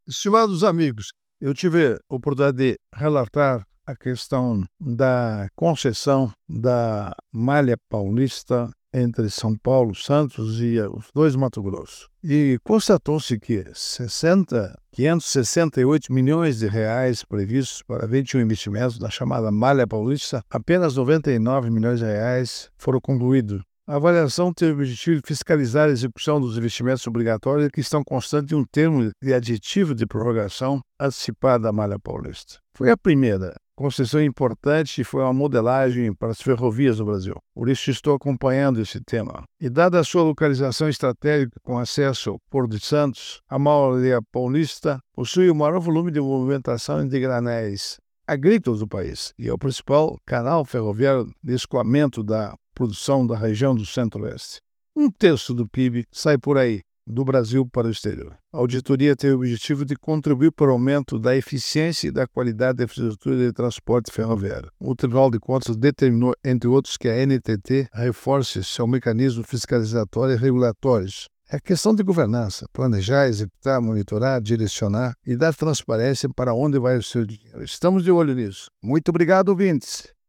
Estimados amigos, eu tive a oportunidade de relatar a questão da concessão da malha paulista entre São Paulo, Santos e os dois Mato Grosso. E constatou-se que 568 milhões de reais previstos para 21 investimentos da chamada malha paulista, apenas 99 milhões de reais foram concluídos. A avaliação teve o objetivo de fiscalizar a execução dos investimentos obrigatórios que estão constantes em um termo de aditivo de prorrogação antecipada da malha paulista. Foi a primeira concessão importante e foi uma modelagem para as ferrovias do Brasil. Por isso estou acompanhando esse tema. E dada a sua localização estratégica com acesso ao Porto de Santos, a malha paulista possui o maior volume de movimentação de granéis agrícolas do país e é o principal canal ferroviário de escoamento da produção da região do Centro-Oeste. Um terço do PIB sai por aí, do Brasil para o exterior. A auditoria teve o objetivo de contribuir para o aumento da eficiência e da qualidade da infraestrutura de transporte ferroviário. O Tribunal de Contas determinou, entre outros, que a NTT reforce seu mecanismo fiscalizatório e regulatórios. É questão de governança, planejar, executar, monitorar, direcionar e dar transparência para onde vai o seu dinheiro. Estamos de olho nisso. Muito obrigado, ouvintes.